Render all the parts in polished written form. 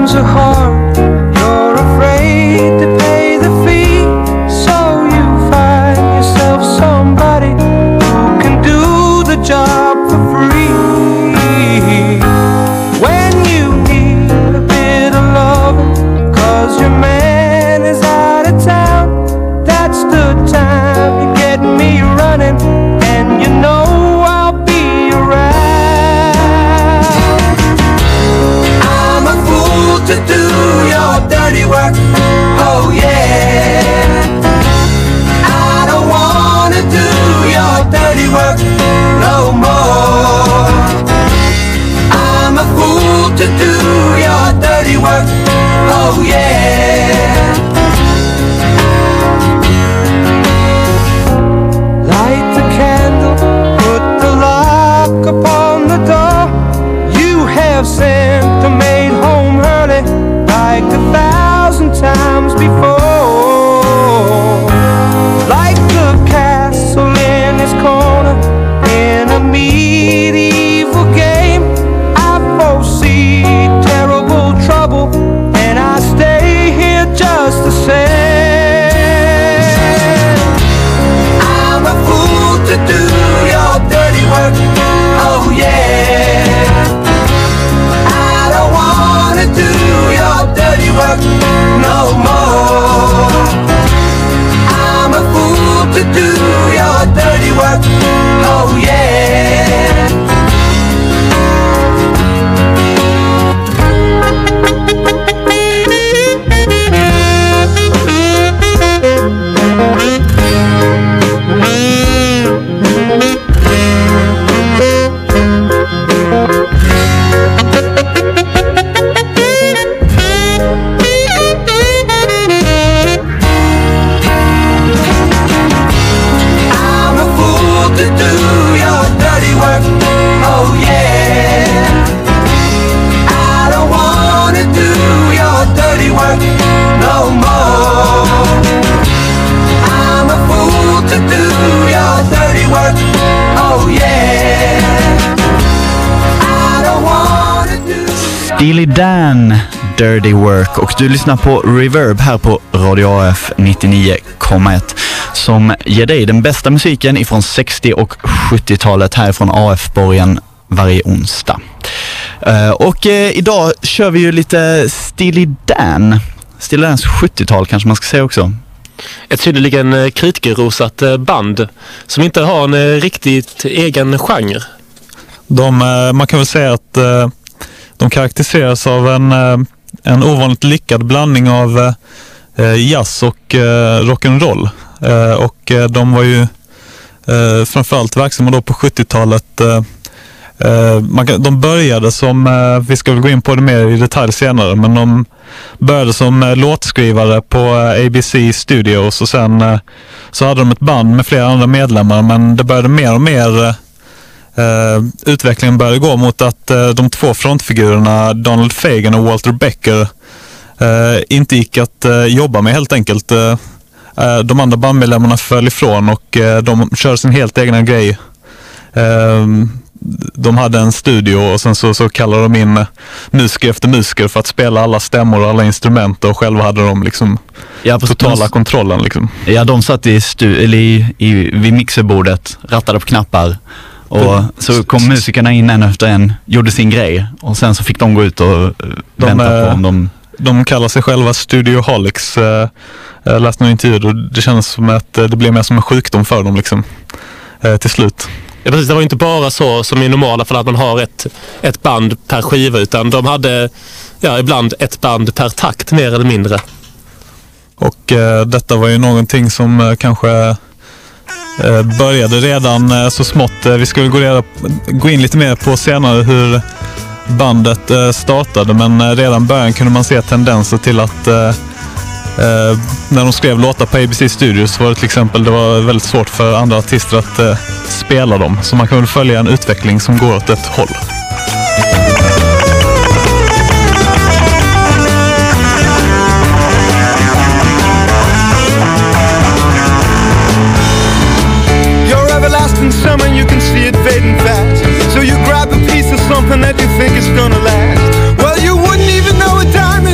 so hard, you're afraid to pay the fee. So you find yourself somebody who can do the job for free. When you need a bit of love, 'cause your man is out of town, that's the time you get me running, and you know I'll be around. I'm a fool to do your dirty work, oh yeah. I don't wanna do your dirty work no more. I'm a fool to do your dirty work, oh yeah. Light the candle, put the lock upon the door. You have sent the maid home early like 1,000 times before. Like the castle in his corner in a medieval game, I foresee terrible trouble, and I stay here just the same. I'm a fool to do your dirty work, oh yeah. I don't wanna do your dirty work no more. I'm a fool to do your dirty work, oh yeah. I'm a fool to do your dirty work, oh yeah. I don't wanna do your dirty work no more. I'm a fool to do your dirty work, oh yeah. I don't wanna do Steely Dan, Dirty Work, och du lyssnar på Reverb här på Radio AF 99,1 som ger dig den bästa musiken ifrån 60- och 70-talet härifrån AF-borgen varje onsdag. Idag kör vi ju lite Steely Dan. Steely Dans 70-tal kanske man ska säga också. Ett synnerligen kritikerrosat band som inte har en riktigt egen genre. Man kan väl säga att de karaktäriseras av en ovanligt lyckad blandning av jazz och rock'n'roll. Och de var ju framförallt verksamma då på 70-talet. De började som, vi ska väl gå in på det mer i detalj senare, men de började som låtskrivare på ABC Studios och sen så hade de ett band med flera andra medlemmar, men det började mer och mer utvecklingen började gå mot att de två frontfigurerna Donald Fagen och Walter Becker inte gick att jobba med helt enkelt. De andra bandmedlemmarna föll ifrån och de körde sin helt egna grej. De hade en studio och sen så kallade de in musiker efter musiker för att spela alla stämmor och alla instrument, och själva hade de liksom totala kontrollen liksom. Ja, de satt vid mixerbordet, rattade på knappar. Och så kom musikerna in en efter en, gjorde sin grej, och sen så fick de gå ut och vänta på om de kallar sig själva Studioholics. Jag läste någon intervju och det känns som att det blev mer som en sjukdom för dem liksom, till slut. Ja, precis, det var inte bara så som i normala fall att man har ett band per skiva, utan de hade ibland ett band per takt mer eller mindre. Och detta var ju någonting som kanske började redan så smått. Vi skulle gå in lite mer på senare hur bandet startade, men redan början kunde man se tendenser till att när de skrev låtar på ABC Studios var det till exempel, det var väldigt svårt för andra artister att spela dem, så man kunde följa en utveckling som går åt ett håll. everlasting summer, you can see it fading fast. So you grab a piece of something that you think is gonna last. Well, you wouldn't even know a dime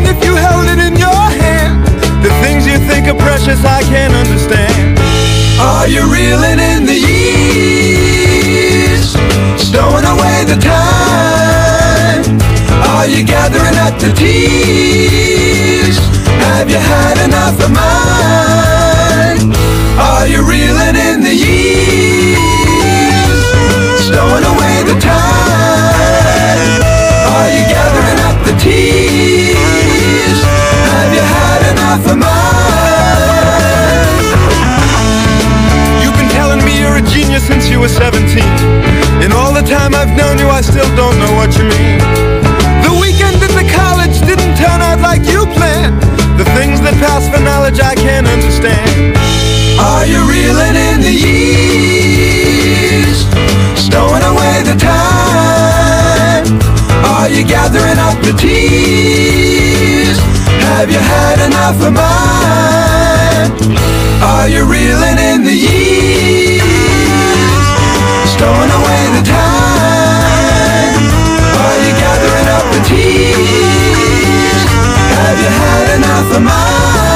you gathering up the tears? Have you had enough of mine? Are you reeling in the years? Stowing away the time? Are you gathering up the tears? Have you had enough of mine? You've been telling me you're a genius since you were 17. In all the time I've known you, I still don't know what you mean. The weekend in the college didn't turn out like you planned. The things that pass for knowledge I can't understand. Are you reeling in the years? Stowing away the time? Are you gathering up the tears? Have you had enough of mine? Are you reeling in the years? Stowing away the time? Are you gathering up the tears? Have you had enough of mine?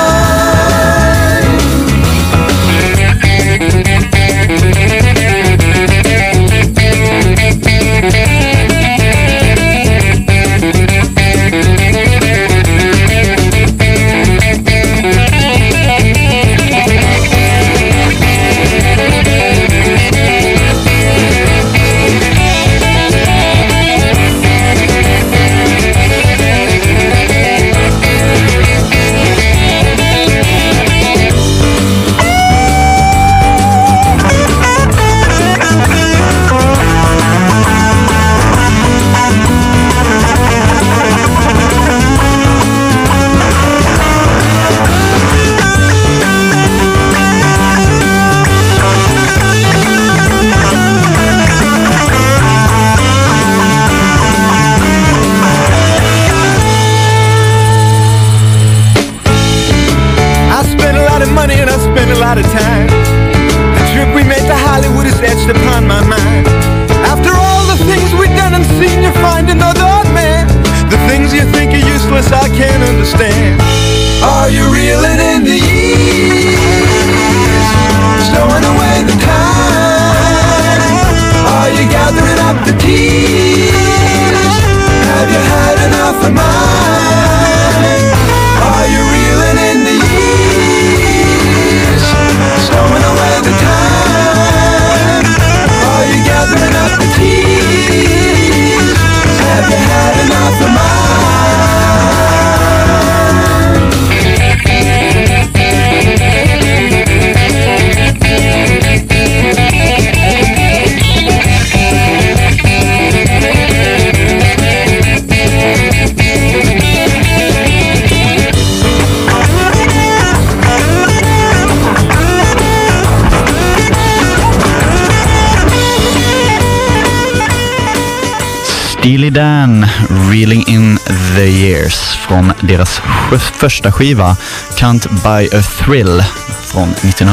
Steely Dan, Reeling in the Years från deras första skiva Can't Buy a Thrill från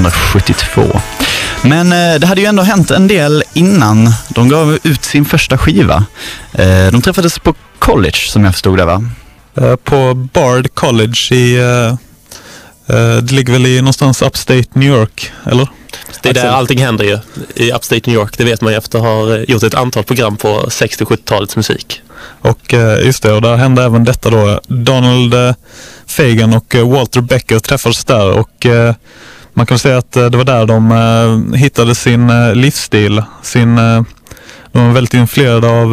1972. Men det hade ju ändå hänt en del innan de gav ut sin första skiva. De träffades på college som jag förstod det, va? På Bard College i... det ligger väl i någonstans upstate New York, eller? Det är där allting händer ju, i upstate New York. Det vet man ju efter att ha gjort ett antal program på 60-70-talets musik. Och just det, och där hände även detta då. Donald Fagen och Walter Becker träffades där, och man kan säga att det var där de hittade sin livsstil. De var väldigt influerade av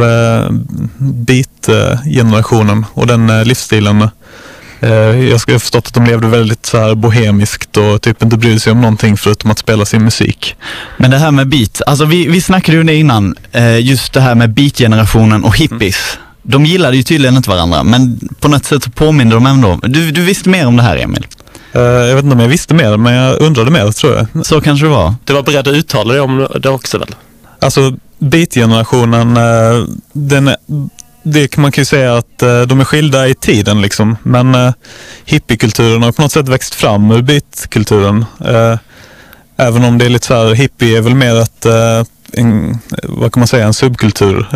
beat-generationen och den livsstilen. Jag skulle ha förstått att de levde väldigt så här bohemiskt och typ inte brydde sig om någonting förutom att spela sin musik. Men det här med beat, alltså vi snackade ju det innan, just det här med beat-generationen och hippies. De gillade ju tydligen inte varandra, men på något sätt så påminner de ändå. Du visste mer om det här, Emil? Jag vet inte om jag visste mer, men jag undrade mer, tror jag. Så kanske det var. Du var beredd att uttala dig om det också, väl? Alltså, beat-generationen, det kan man ju säga att de är skilda i tiden liksom, men hippiekulturen har på något sätt växt fram ur beatkulturen. Även om det är lite så här, hippie är väl mer vad kan man säga, en subkultur,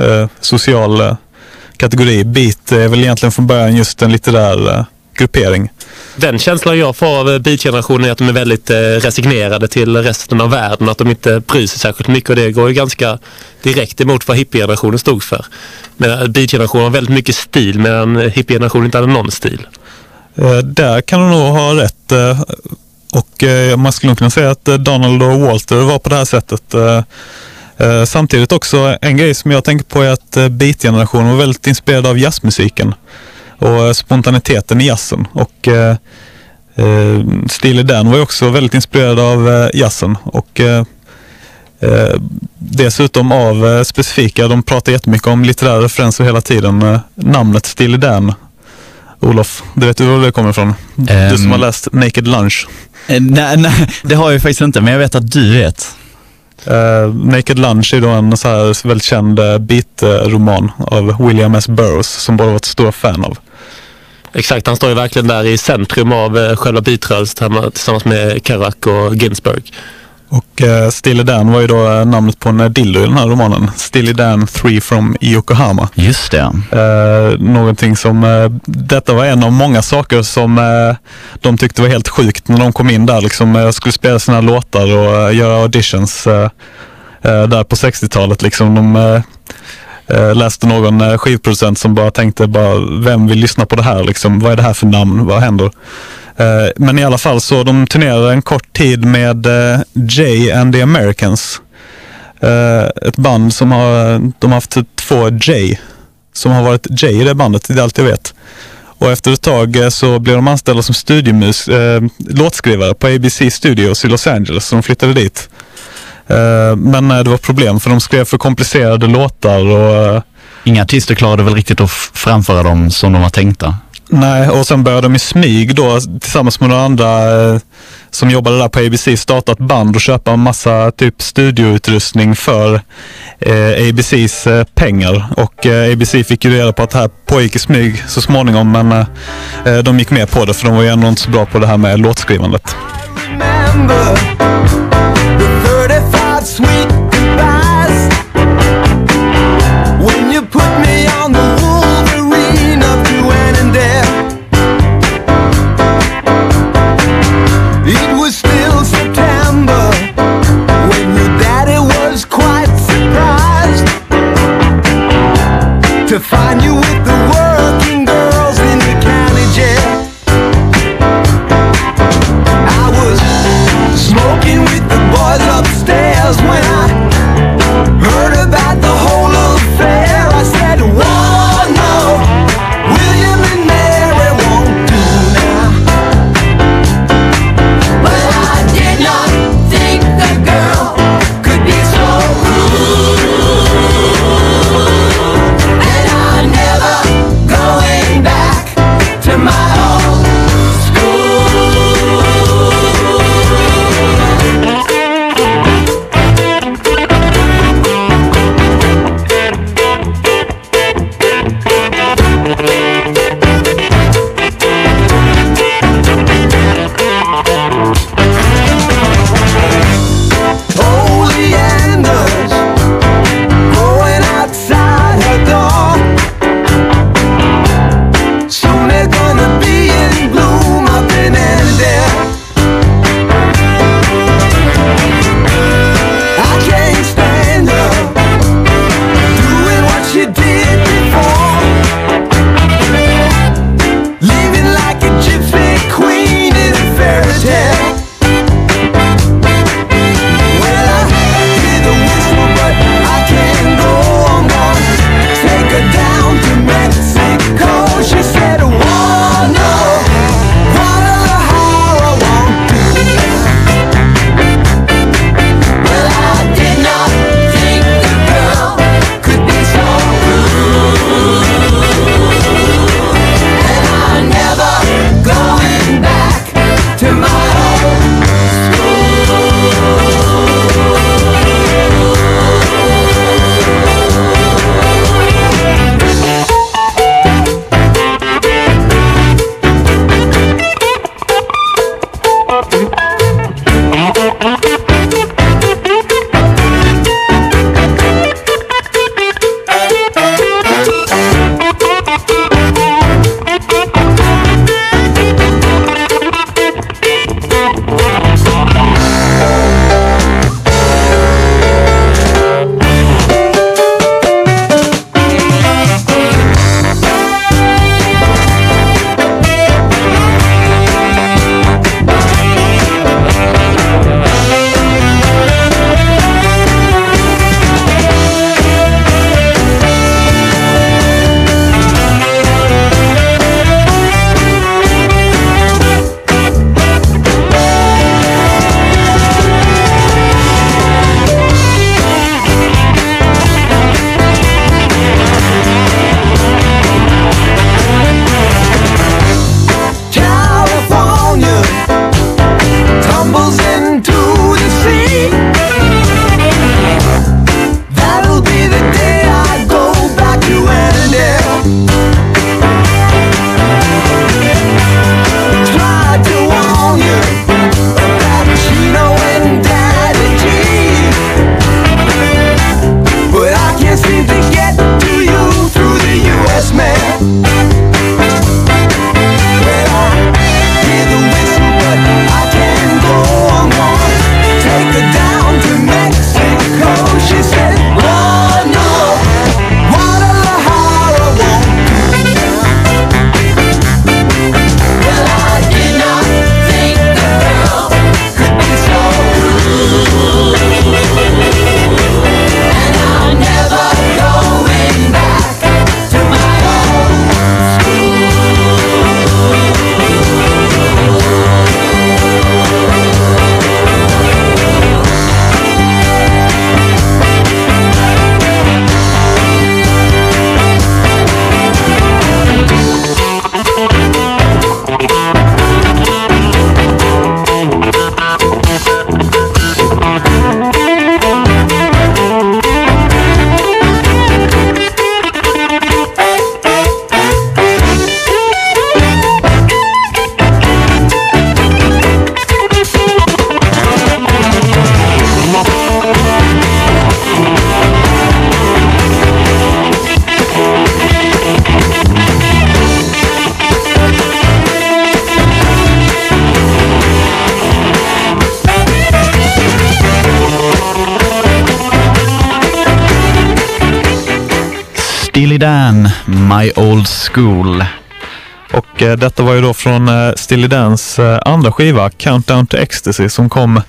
social kategori. Beat är väl egentligen från början just en litterär gruppering. Den känslan jag får av beatgenerationen är att de är väldigt resignerade till resten av världen. Att de inte bryr sig särskilt mycket och det går ju ganska direkt emot vad hippie-generationen stod för. Men beatgenerationen har väldigt mycket stil medan hippie-generationen inte hade någon stil. Där kan du nog ha rätt. Och man skulle nog kunna säga att Donald och Walter var på det här sättet. Samtidigt också en grej som jag tänker på är att beatgenerationen var väldigt inspirerad av jazzmusiken och spontaniteten i jazzen. Och Steely Dan var ju också väldigt inspirerad av jazzen och dessutom av specifika, de pratar jättemycket om litterära referenser hela tiden. Namnet Steely Dan. Olof, du vet var det kommer ifrån? Du som har läst Naked Lunch. Nej, det har jag faktiskt inte, men jag vet att du vet. Naked Lunch är då en så här väldigt känd beat-roman av William S. Burroughs som bara var ett stor fan av. Exakt, han står ju verkligen där i centrum av själva beatrörelsen tillsammans med Kerouac och Ginsberg. Och Steely Dan var ju då namnet på en dildo i den här romanen. Steely Dan 3 from Yokohama. Just det. Någonting som, detta var en av många saker som de tyckte var helt sjukt när de kom in där. Liksom, skulle spela sina låtar och göra auditions där på 60-talet. Liksom, de läste någon skivproducent som bara tänkte, vem vill lyssna på det här? Liksom, vad är det här för namn? Vad händer? Men i alla fall så de turnerade en kort tid med Jay and the Americans. Ett band som de har haft 2 Jay som har varit Jay i det bandet, det är allt jag vet. Och efter ett tag så blev de anställda som låtskrivare på ABC Studios i Los Angeles, så de flyttade dit. Men det var problem för de skrev för komplicerade låtar och inga artister klarade väl riktigt att framföra dem som de var tänkta. Nej, och sen började de i smyg då tillsammans med några andra som jobbade där på ABC starta ett band och köpa en massa typ studioutrustning för ABCs pengar. Och ABC fick ju reda på att det här pågick i smyg så småningom, men de gick med på det för de var ju ändå inte så bra på det här med låtskrivandet. Sweet goodbyes when you put me on the Wolverine of Duane and Dale. It was still September when your daddy was quite surprised to find you with the working girls in the county jail. I was smoking with the boys upstairs when I heard about the whole affair. I said, whoa, no, William and Mary won't do now. But I did not think the girl could be so rude, and I never Steely Dan, My Old School. Och detta var ju då från Steely Dans andra skiva, Countdown to Ecstasy, som kom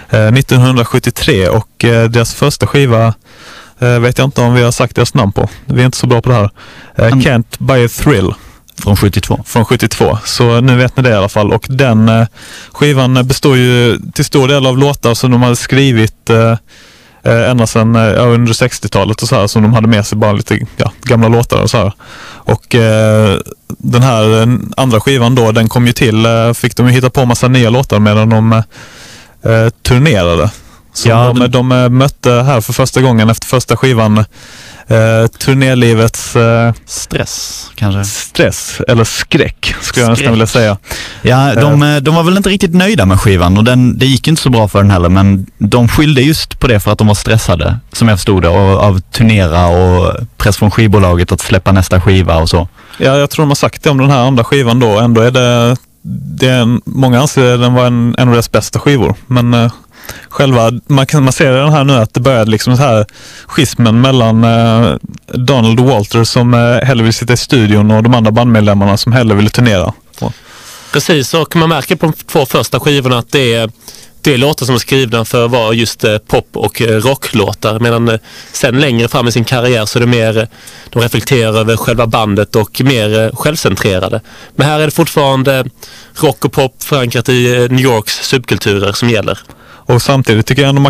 1973. Och deras första skiva vet jag inte om vi har sagt deras namn på. Vi är inte så bra på det här. Can't Buy a Thrill. Från 72. Från 72. Så nu vet ni det i alla fall. Och den skivan består ju till stor del av låtar som de hade skrivit ända sedan under 60-talet och så här, som de hade med sig, bara lite gamla låtar och så här. Och den här andra skivan då, den kom ju till, fick de ju hitta på massa nya låtar medan de turnerade. Så de mötte här för första gången efter första skivan turnélivets stress kanske. Stress eller skräck skulle jag nästan vilja säga. Ja, de var väl inte riktigt nöjda med skivan och det gick inte så bra för den heller, men de skyllde just på det för att de var stressade, som jag förstod det, av turnera och press från skivbolaget att släppa nästa skiva och så. Ja, jag tror de har sagt det om den här andra skivan då. Ändå är många anser den var en av deras bästa skivor, men själva, man ser den här nu att det började liksom så här schismen mellan Donald och Walter som hellre vill sitta i studion och de andra bandmedlemmarna som hellre ville turnera. Precis, och man märker på de två första skivorna att det är låtar som är skrivna för att vara just pop- och rocklåtar, medan sen längre fram i sin karriär så är det mer, de reflekterar över själva bandet och mer självcentrerade. Men här är det fortfarande rock och pop förankrat i New Yorks subkulturer som gäller. Och samtidigt tycker jag ändå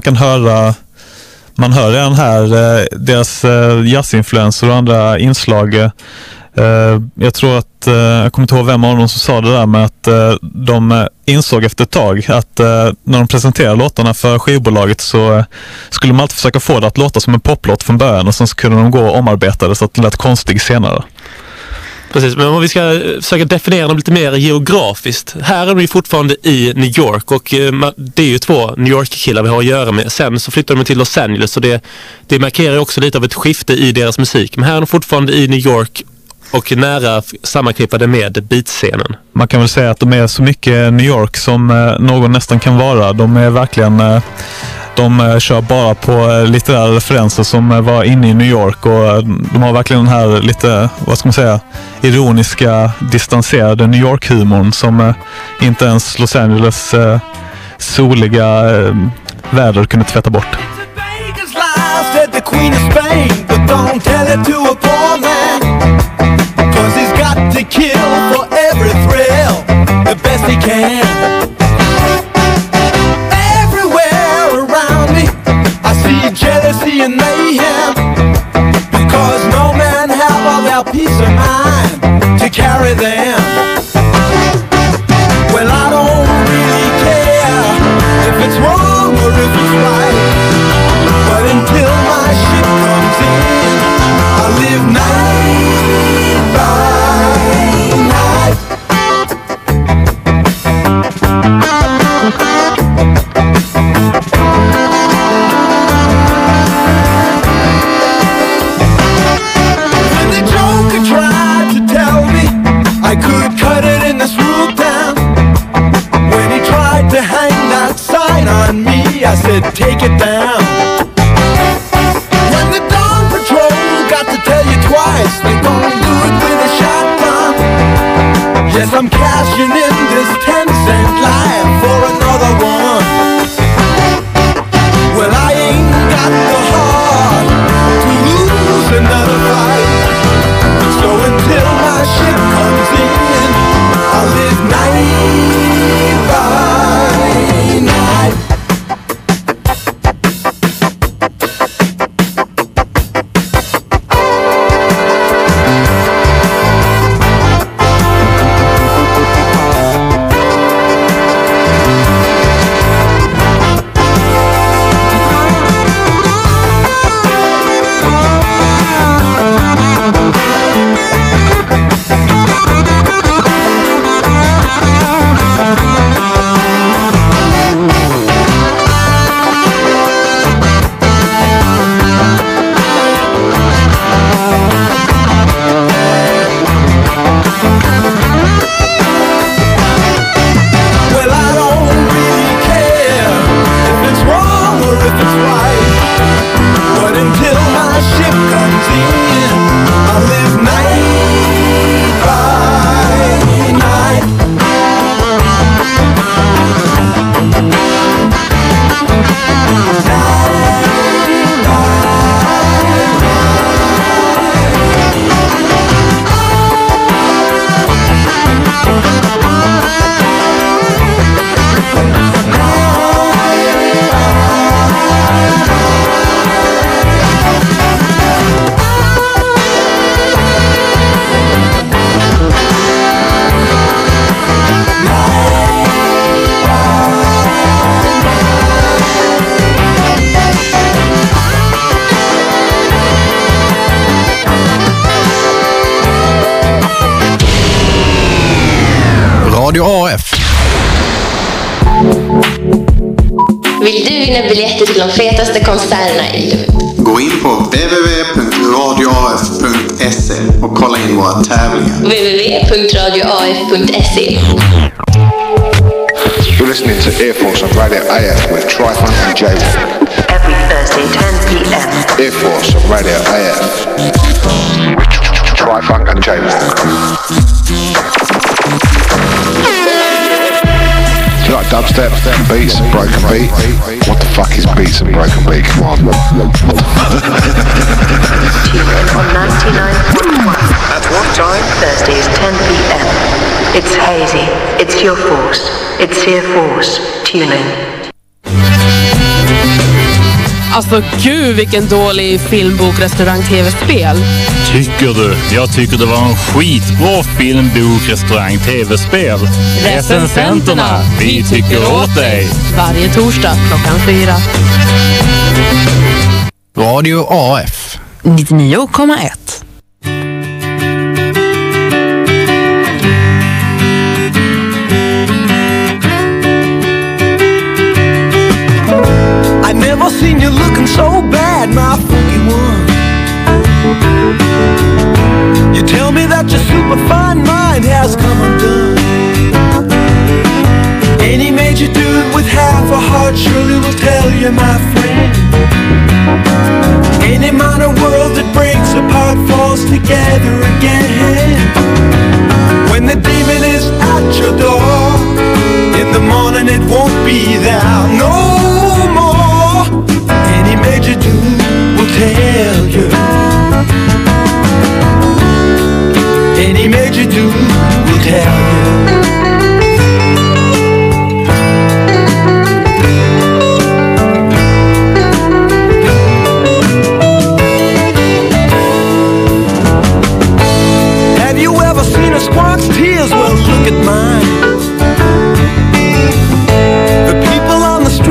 man hör redan här deras jazzinfluenser och andra inslag. Jag tror att, jag kommer inte ihåg vem av dem som sa det där, med att de insåg efter ett tag att när de presenterade låtarna för skivbolaget så skulle de alltid försöka få det att låta som en poplåt från början, och sen så kunde de gå och omarbeta det så att det lät konstigt senare. Precis, men om vi ska försöka definiera dem lite mer geografiskt. Här är de ju fortfarande i New York, och det är ju två New York-killar vi har att göra med. Sen så flyttar de till Los Angeles, och det markerar ju också lite av ett skifte i deras musik. Men här är de fortfarande i New York och nära sammanknippade med beatscenen. Man kan väl säga att de är så mycket New York som någon nästan kan vara. De är verkligen... De kör bara på litterära referenser som var inne i New York, och de har verkligen den här lite, vad ska man säga, ironiska, distanserade New York-humorn som inte ens Los Angeles soliga väder kunde tvätta bort. Jealousy and mayhem, because no man have all their peace of mind to carry them. Well, I don't really care if it's wrong or if it's right, but until my ship comes in, I live night by night. Tried to Yes, I'm cashing in this 10-cent life for another one. Well, I ain't got the heart to lose another fight. So until my ship comes in, I'll live night by night. Radio AF. Vill du vinna biljetter till de fetaste konserterna i livet? Gå in på www.radioaf.se och kolla in våra tävlingar. www.radioaf.se. You're listening to Air Force on Radio AF with Tri-Funk and J-Walk. Every Thursday, 10 p.m. Air Force on Radio AF with Tri-Funk and J-Walk. You like dubstep, beats, broken beat? What the fuck is beats and broken beat? Come on. Tune in on 99.1. At what time? Thursdays, 10 p.m. It's hazy. It's your force. It's your force. Tune in. Alltså gud vilken dålig filmbok, restaurang, tv-spel. Tycker du? Jag tycker det var en skitbra filmbok, restaurang, tv-spel. Recensenterna, vi tycker åt dig. Varje torsdag 4:00. Radio AF 99,1. Never seen you looking so bad, my funky one. You tell me that your superfine mind has come undone. Any major dude with half a heart surely will tell you, my friend. Any minor world that breaks apart falls together again. When the demon is at your door, in the morning it won't be there no more. Any major dude will tell you. Any major dude will tell you. Have you ever seen a squawk's tears? Well, look at mine. The people on the street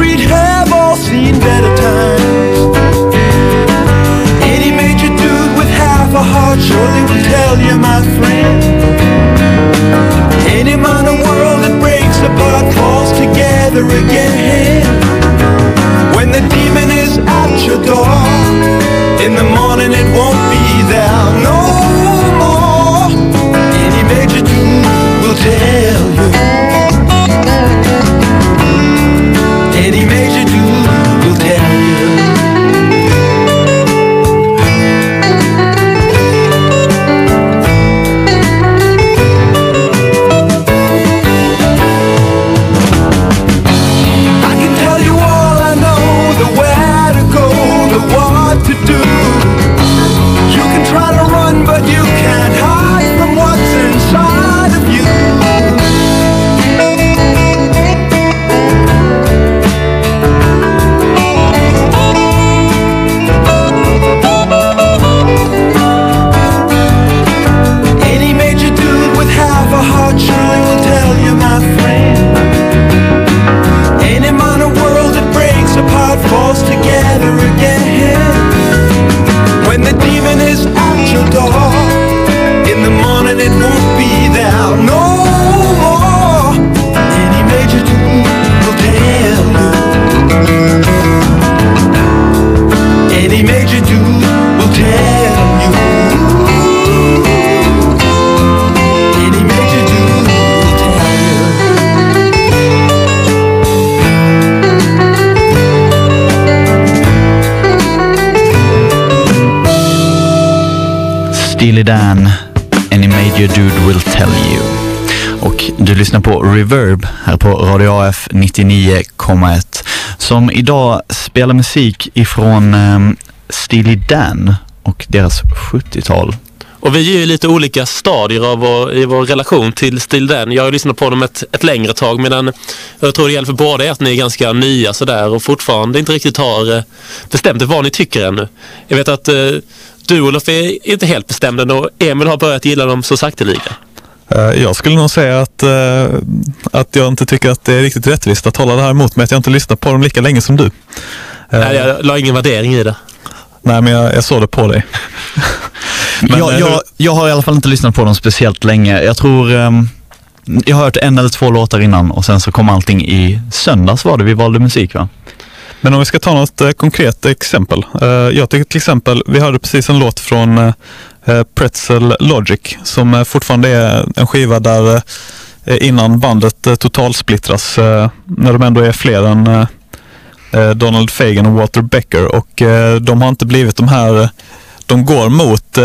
Steely Dan, Any Major Dude Will Tell You. Och du lyssnar på Reverb här på Radio AF 99,1 som idag spelar musik ifrån Steely Dan och deras 70-tal. Och vi är ju lite olika stadier i vår relation till Steely Dan. Jag har lyssnat på dem ett längre tag, medan jag tror det gäller för båda är att ni är ganska nya sådär och fortfarande inte riktigt har bestämt vad ni tycker ännu. Jag vet att du, Olof, är inte helt bestämd än och Emil har börjat gilla dem så sakteliga. Jag skulle nog säga att jag inte tycker att det är riktigt rättvist att hålla det här emot mig, att jag inte lyssnar på dem lika länge som du. Nej, jag la ingen värdering i det. Nej, men jag såg det på dig. Men, jag har i alla fall inte lyssnat på dem speciellt länge. Jag tror jag har hört 1 eller 2 låtar innan och sen så kom allting i söndags var det vi valde musik, va? Men om vi ska ta något konkret exempel. Jag tycker till exempel, vi hörde precis en låt från Pretzel Logic som fortfarande är en skiva där innan bandet totalsplittras, när de ändå är fler än Donald Fagen och Walter Becker, och de har inte blivit de här, de går mot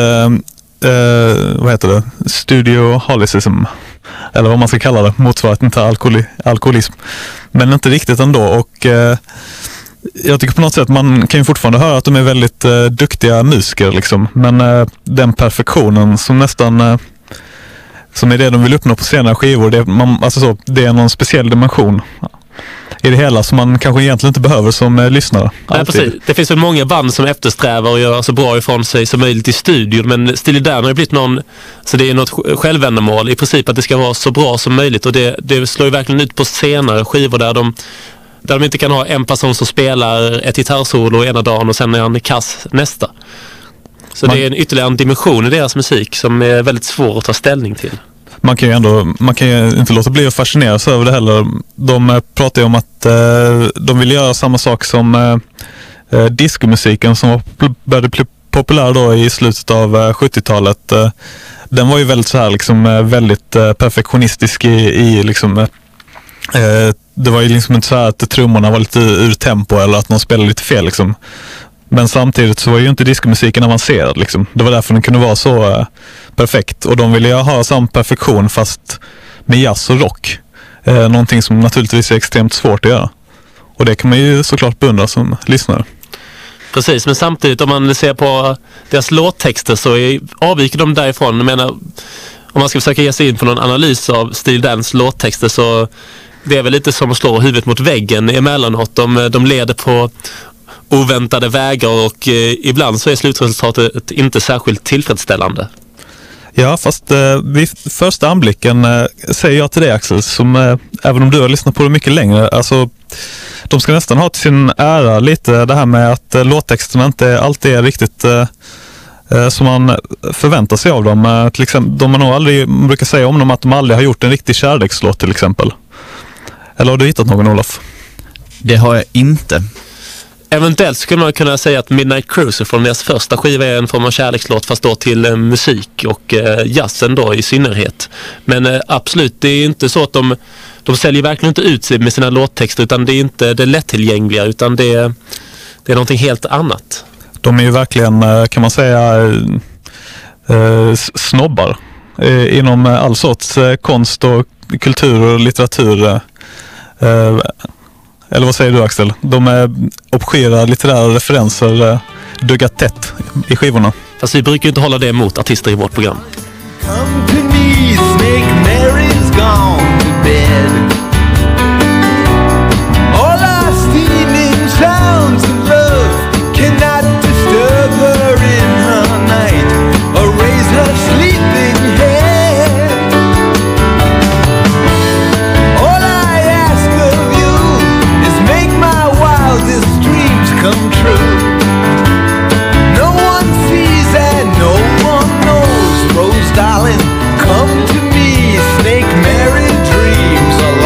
vad heter det? Studio Holicism, eller vad man ska kalla det, motsvarande till alkoholism, men inte riktigt ändå. Och jag tycker på något sätt man kan ju fortfarande höra att de är väldigt duktiga musiker liksom, men den perfektionen som nästan som är det de vill uppnå på senare skivor, det är någon speciell dimension i det hela som man kanske egentligen inte behöver som lyssnare. Nej, precis. Det finns väl många band som eftersträvar att göra så bra ifrån sig som möjligt i studion, men Steely Dan har ju blivit så det är något självändamål i princip att det ska vara så bra som möjligt, och det slår ju verkligen ut på senare skivor där de inte kan ha en person som spelar ett gitarrsolo ena dagen och sen är han kass nästa. Så det är en ytterligare dimension i deras musik som är väldigt svår att ta ställning till. Man kan ju inte låta bli att fascineras över det heller. De pratar ju om att de vill göra samma sak som diskomusiken som började bli populär då i slutet av 70-talet. Den var ju väldigt så här liksom väldigt perfektionistisk i liksom det var ju liksom inte så här att trummorna var lite ur tempo eller att någon spelade lite fel liksom. Men samtidigt så var ju inte diskomusiken avancerad liksom. Det var därför den kunde vara så perfekt. Och de ville ju ha samma perfektion fast med jazz och rock. Någonting som naturligtvis är extremt svårt att göra. Och det kan man ju såklart beundra som lyssnare. Precis, men samtidigt om man ser på deras låttexter så avviker de därifrån. Jag menar, om man ska försöka ge sig in på någon analys av Steely Dans låttexter så det är väl lite som att slå huvudet mot väggen emellanåt. De leder på oväntade vägar och ibland så är slutresultatet inte särskilt tillfredsställande. Ja, fast vid första anblicken säger jag till dig, Axel, som även om du har lyssnat på det mycket längre, alltså de ska nästan ha till sin ära lite det här med att låttexterna inte alltid är riktigt som man förväntar sig av dem. Till exempel, man brukar säga om dem att de aldrig har gjort en riktig kärlekslåt till exempel. Eller har du hittat någon, Olof? Det har jag inte. Eventuellt skulle man kunna säga att Midnight Cruiser från deras första skiva är en form av kärlekslåt fast då till musik och jazzen då i synnerhet. Men absolut, det är inte så att de säljer verkligen inte ut sig med sina låttexter, utan det är inte det lättillgängliga, utan det är någonting helt annat. De är ju verkligen, kan man säga, snobbar inom all sorts konst och kultur och litteratur. Eller vad säger du, Axel? De obskyra litterära referenser duggar tätt i skivorna. Fast vi brukar ju inte hålla det emot artister i vårt program. Come to me, Snake Mary's gone to bed. All our steaming sounds of love cannot disturb her in her night or raise her sleeping head. All I ask of you is make my wildest dreams come true. No one sees and no one knows, Rose darling. Come to me, Snake Mary, dreams are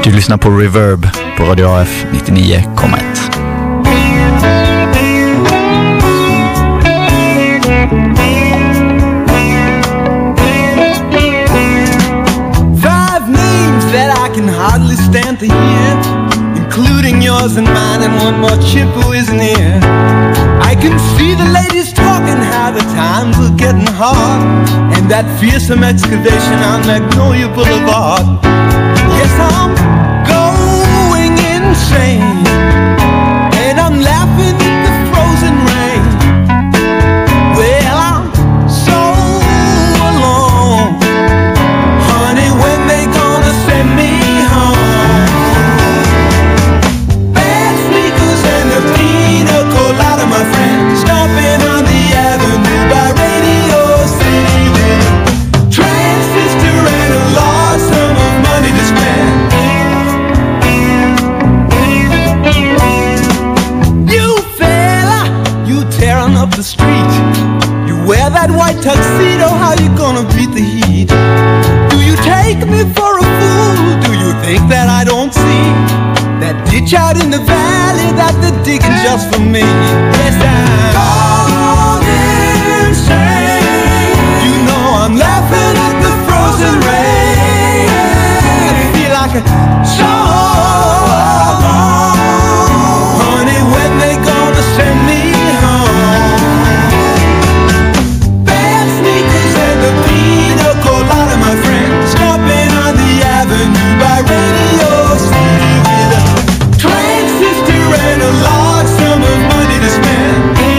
Du lyssnar på Reverb på Radio AF 99,1. 5 names that I can hardly stand to hear, including yours and mine, and one more chip who isn't here. I can see the ladies talking how the times are getting hard, and that fearsome excavation on Magnolia Boulevard. Yes, I'm going insane, and I'm laughing at the frozen rain. Well, I'm so alone, honey, when they gonna send me home? Bad sneakers and a pina colada, my friend, stomping on the avenue by Radio City with a transistor and a large sum of money to spend. You fella, you tearing up the street, you wear that white tuxedo, how you gonna beat the heat? Do you take me for a fool? Do you think that I don't see that ditch out in the valley that they're digging just for me? Yes, I'm gone insane. You know I'm laughing at the frozen rain. I feel like a song. Honey, when they gonna send me home? Bad sneakers and the pina colada, my friend, stopping on the avenue by Radio City with a transistor and a large sum of money to spend.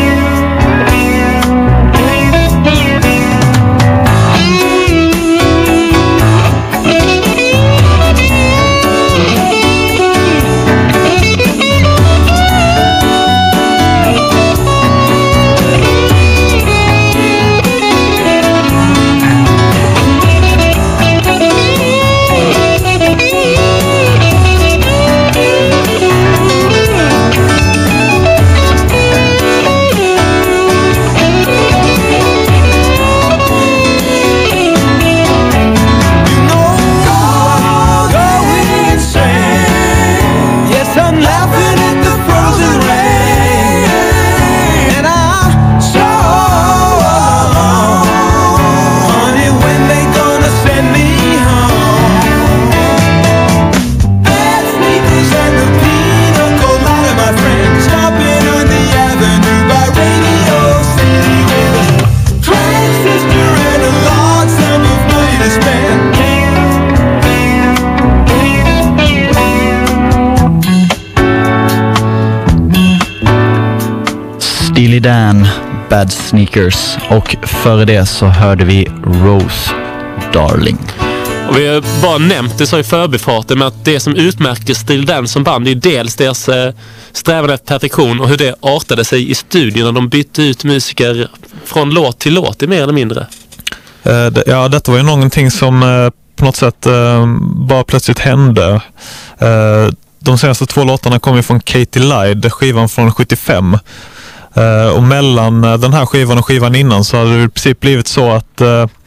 Steely Dan, Bad Sneakers, och före det så hörde vi Rose Darling. Och vi har bara nämnt det så i förbifarten, med att det som utmärker Steely Dan som band är dels deras strävan efter perfektion och hur det artade sig i studion när de bytte ut musiker från låt till låt, mer eller mindre. Ja, detta var ju någonting som på något sätt bara plötsligt hände. De senaste 2 låtarna kom ju från Katy Lied, skivan från 75. Och mellan den här skivan och skivan innan så hade det i princip blivit så att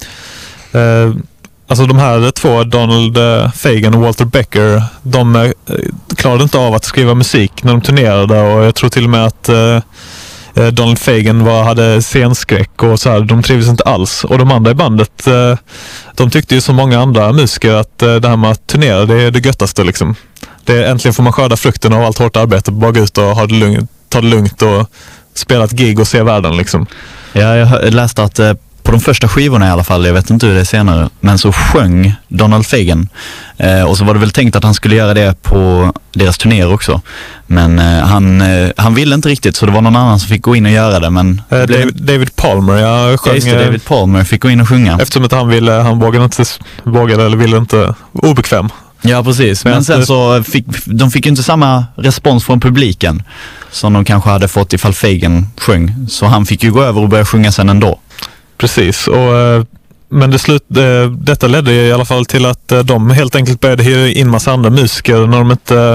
alltså de här 2, Donald Fagen och Walter Becker, de klarade inte av att skriva musik när de turnerade, och jag tror till och med att Donald Fagen hade scenskräck och så här, de trivdes inte alls. Och de andra i bandet, de tyckte ju som många andra musiker att det här med att turnera, det är det göttaste liksom. Äntligen får man skörda frukten av allt hårt arbete, bara gå ut och ta det lugnt och spela ett gig och se världen liksom. Ja, jag läste att på de första skivorna i alla fall, jag vet inte hur det är senare, men så sjöng Donald Fagen. Och så var det väl tänkt att han skulle göra det på deras turnéer också. Men han ville inte riktigt, så det var någon annan som fick gå in och göra det. Men David Palmer, jag sjöng. Ja, just det, David Palmer fick gå in och sjunga. Eftersom att han vågade eller ville inte, obekväm. Ja, precis. Men sen så fick ju inte samma respons från publiken som de kanske hade fått ifall Fagen sjöng. Så han fick ju gå över och börja sjunga sen ändå. Precis, men detta ledde i alla fall till att de helt enkelt började hyra in massa andra musiker när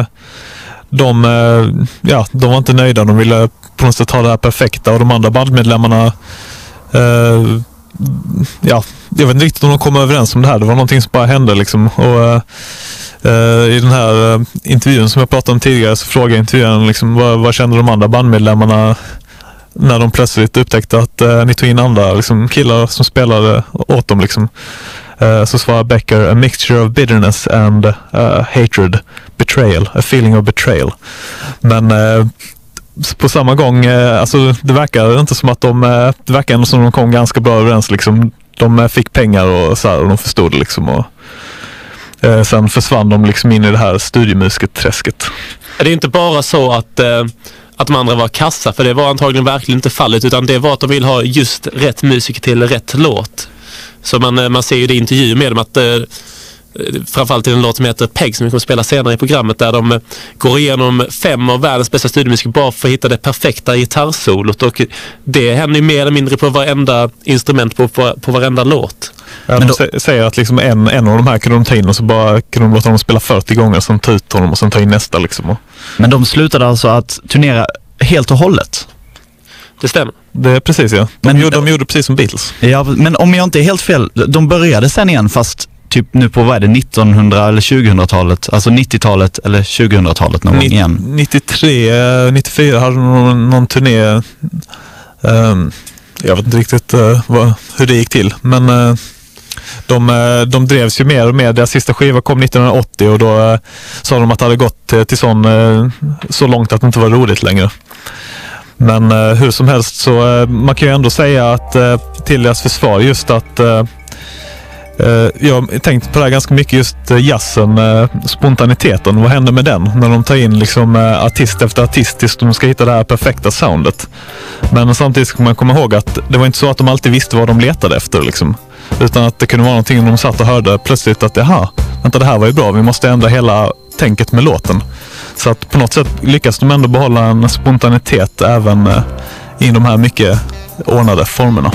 de var inte nöjda. De ville på något sätt ha det här perfekta, och de andra bandmedlemmarna ja, jag vet inte riktigt om de kom överens om det här. Det var någonting som bara hände liksom. Och i den här intervjun som jag pratade om tidigare så frågade intervjuaren liksom, vad kände de andra bandmedlemmarna när de plötsligt upptäckte att ni tog in andra liksom, killar som spelade åt dem liksom. Så svarade Becker: a mixture of bitterness and hatred, betrayal, a feeling of betrayal. Men på samma gång, alltså det verkar inte som att det verkar ändå som de kom ganska bra överens liksom. De fick pengar och så här, och de förstod det liksom, och sen försvann de liksom in i det här studiemusikerträsket. Det är inte bara så att de andra var kassa, för det var antagligen verkligen inte fallet, utan det var att de vill ha just rätt musiker till rätt låt. Så man ser ju det i intervjuer med dem att framförallt i en låt som heter Peg som vi kommer att spela senare i programmet, där de går igenom 5 av världens bästa studiemusiker bara för att hitta det perfekta gitarrsolot, och det händer ju mer eller mindre på varenda instrument på varenda låt. Ja, de säger att liksom en av de här kunde de ta in och så bara kunde de låta dem spela 40 gånger, sen ta ut honom och sen ta in nästa liksom. Men de slutade alltså att turnera helt och hållet? Det stämmer. Det är precis, ja. De gjorde precis som Beatles. Ja, men om jag inte är helt fel, de började sen igen fast typ nu på, vad är det, 1900 eller 2000-talet, alltså 90-talet eller 2000-talet någon gång igen. 93, 94 hade de någon turné. Jag vet inte riktigt hur det gick till, men de drevs ju mer och mer. Deras sista skiva kom 1980 och då sa de att det hade gått till så långt att det inte var roligt längre. Men hur som helst så man kan ju ändå säga att till deras försvar just att jag har tänkt på det här ganska mycket, just jazzen, spontaniteten. Vad händer med den när de tar in liksom artist efter artist tills de ska hitta det här perfekta soundet? Men samtidigt ska man komma ihåg att det var inte så att de alltid visste vad de letade efter liksom. Utan att det kunde vara någonting de satt och hörde plötsligt att vänta, det här var ju bra, vi måste ändra hela tänket med låten. Så att på något sätt lyckas de ändå behålla en spontanitet även i de här mycket ordnade formerna.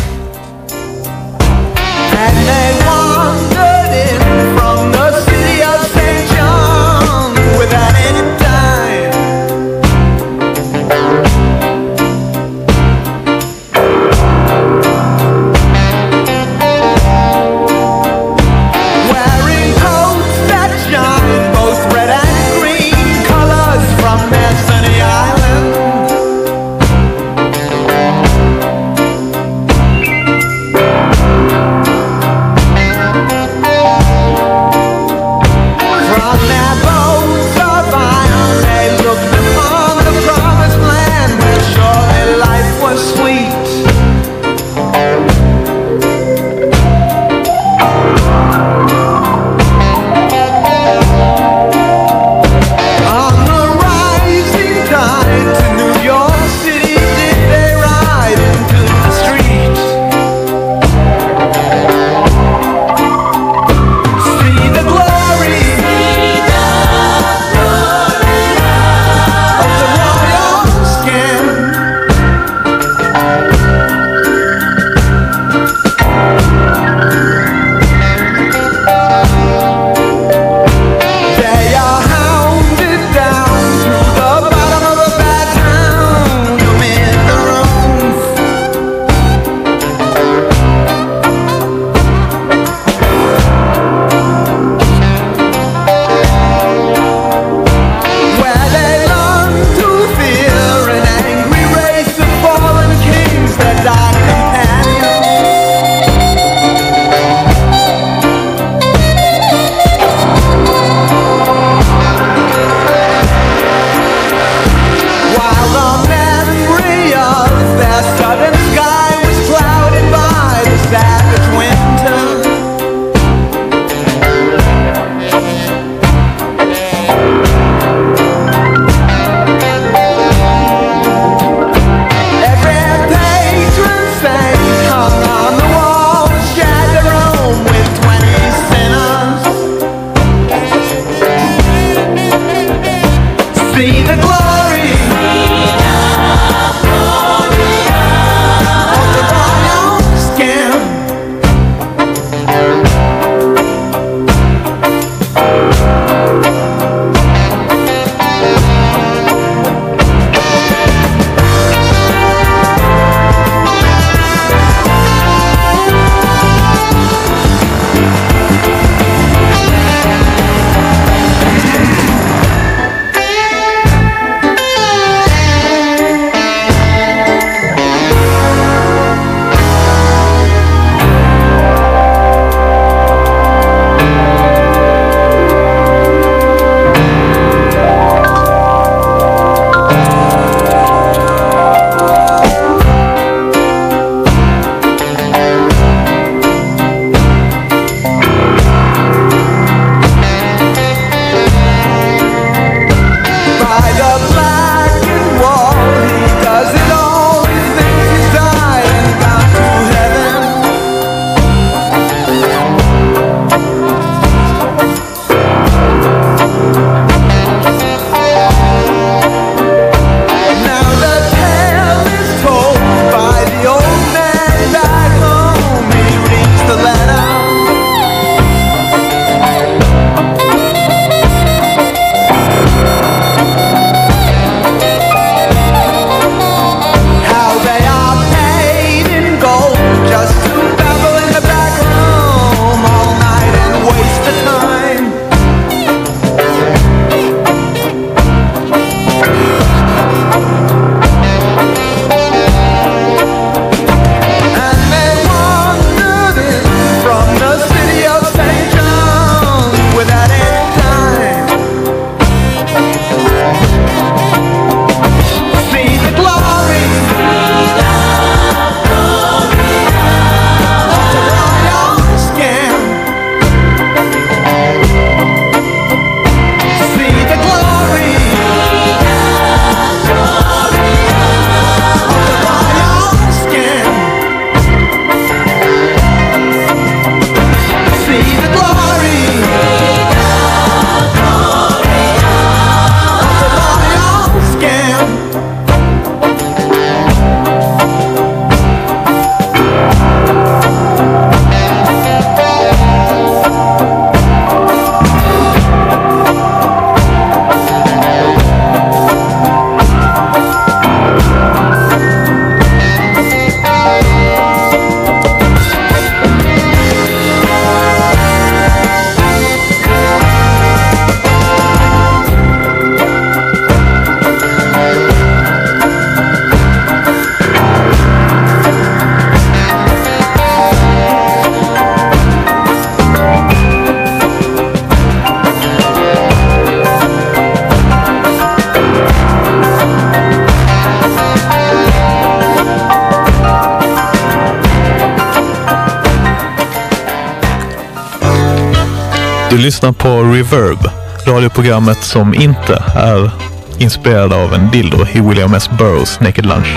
Du lyssnar på Reverb, radioprogrammet som inte är inspirerad av en dildo i William S. Burroughs Naked Lunch.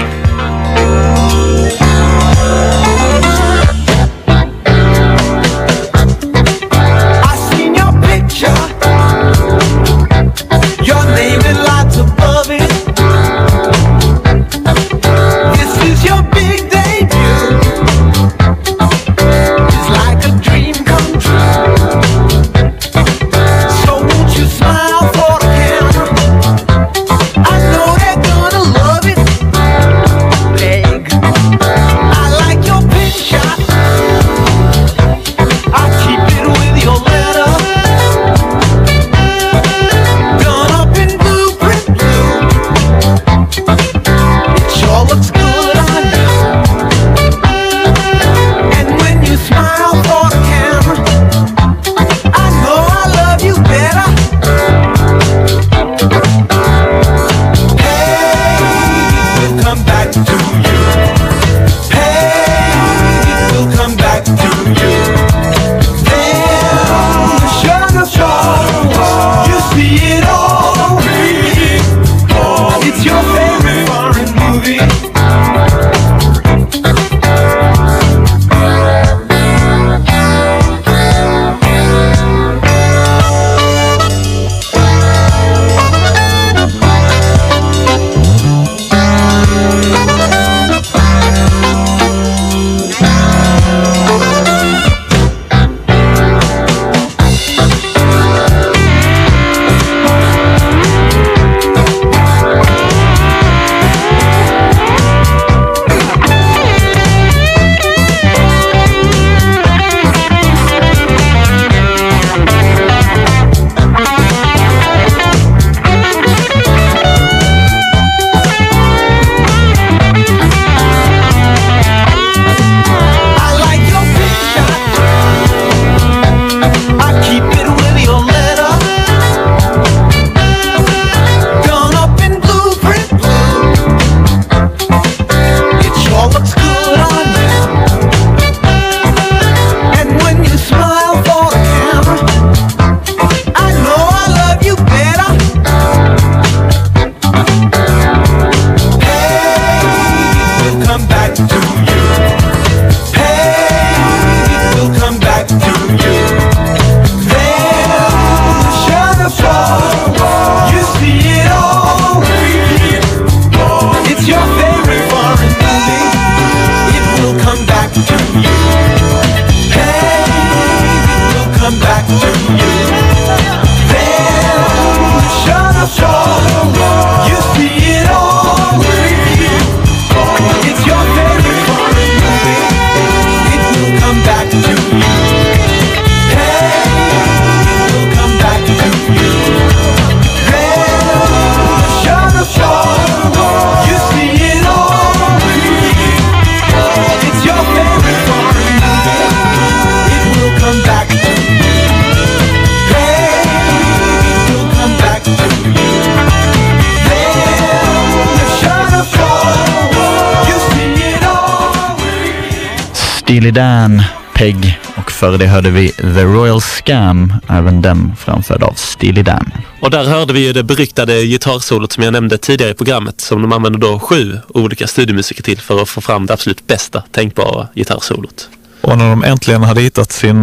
Steely Dan, Peg och före det hörde vi The Royal Scam, även den framförd av Steely Dan. Och där hörde vi ju det beryktade gitarrsolot som jag nämnde tidigare i programmet, som de använder då 7 olika studiomusiker till för att få fram det absolut bästa tänkbara gitarrsolot. Och när de äntligen hade hittat sin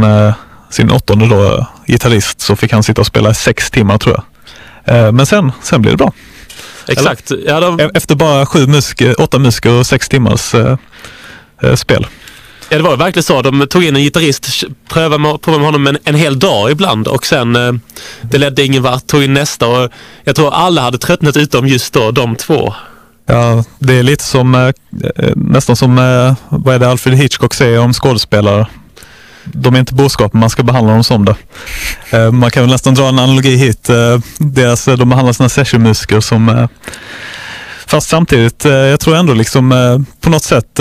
8:e då, gitarrist, så fick han sitta och spela i 6 timmar tror jag. Men sen blev det bra. Exakt. Ja, efter bara 8 musiker och 6 timmars spel. Ja, det var verkligen så. De tog in en gitarrist, prövade på med honom en hel dag ibland, och sen det ledde ingen vart, tog in nästa, och jag tror alla hade tröttnat utom just då de 2. Ja, det är lite som nästan som vad är det Alfred Hitchcock säger om skådespelare. De är inte boskapen, man ska behandla dem som det. Man kan väl nästan dra en analogi hit. De behandlar sina sessionmusiker som fast samtidigt, jag tror ändå liksom på något sätt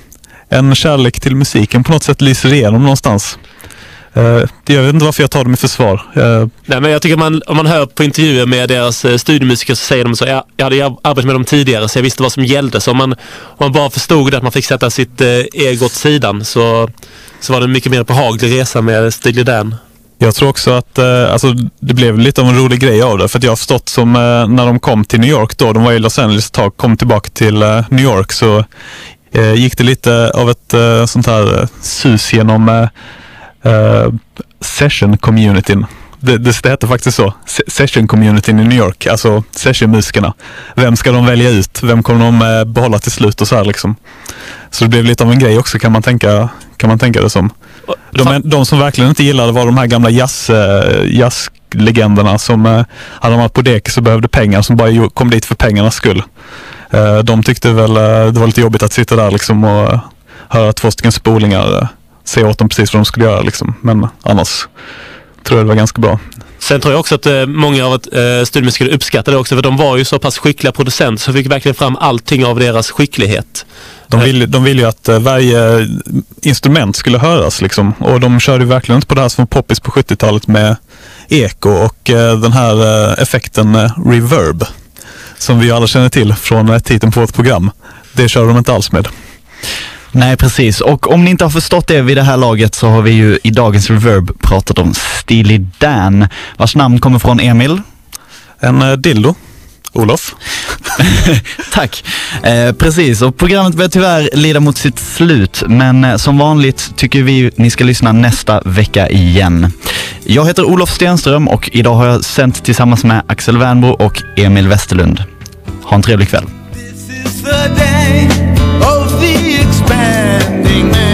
en kärlek till musiken på något sätt lyser igenom någonstans. Jag vet inte varför jag tar dem i försvar. Nej, men jag tycker om man hör på intervjuer med deras studiemusiker, så säger de så, jag hade arbetat med dem tidigare så jag visste vad som gällde. Så om man bara förstod att man fick sätta sitt ego åt sidan, så var det en mycket mer behaglig resa med Steely Dan. Jag tror också att alltså, det blev lite av en rolig grej av det. För att jag har förstått som när de kom till New York då, de var i Los Angeles ett tag, kom tillbaka till New York, så gick det lite av ett sånt här sus genom session-communityn. Det heter faktiskt så. Session-communityn i New York, alltså session-musikerna. Vem ska de välja ut? Vem kommer de behålla till slut och så här liksom. Så det blev lite av en grej också, kan man tänka det som. De som verkligen inte gillade var de här gamla jazzlegenderna som hade varit på dekis och behövde pengar, som bara kom dit för pengarnas skull. De tyckte väl det var lite jobbigt att sitta där liksom och höra 2 stycken spolingar se åt dem precis vad de skulle göra liksom. Men annars tror jag det var ganska bra. Sen tror jag också att många av studiemusiker uppskattade det också, för de var ju så pass skickliga producenter så fick verkligen fram allting av deras skicklighet. De ville ju att varje instrument skulle höras liksom, och de körde ju verkligen inte på det här som poppis på 70-talet med eko och den här effekten reverb som vi alla känner till från titeln på vårt program. Det kör de inte alls med. Nej, precis. Och om ni inte har förstått det vid det här laget så har vi ju i dagens Reverb pratat om Steely Dan, vars namn kommer från Emil. En dildo. Olof. Tack. Precis, och programmet börjar tyvärr lida mot sitt slut, men som vanligt tycker vi ni ska lyssna nästa vecka igen. Jag heter Olof Stenström och idag har jag sänt tillsammans med Axel Wernbro och Emil Westerlund. Ha en trevlig kväll. This is the day of the expanding man.